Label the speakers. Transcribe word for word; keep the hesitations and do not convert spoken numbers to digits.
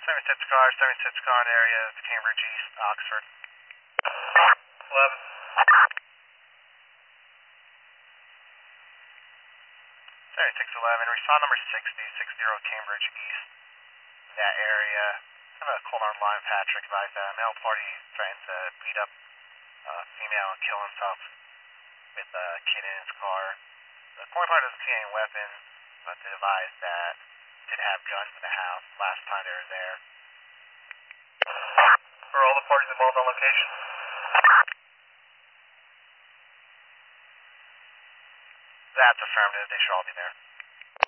Speaker 1: seventy-six car, seventy-six car in area, Cambridge East, Oxford.
Speaker 2: eleven.
Speaker 1: seventy-six eleven, respond number sixty, sixty Cambridge East, that area. Have a cold arm line, Patrick, advise that a male party threatened to beat up a female and kill himself with a kid in his car. The point party doesn't see any weapons, but they advised that did have guns in the house last time they were there.
Speaker 2: Are all the parties involved on location?
Speaker 1: That's affirmative, they should all be there.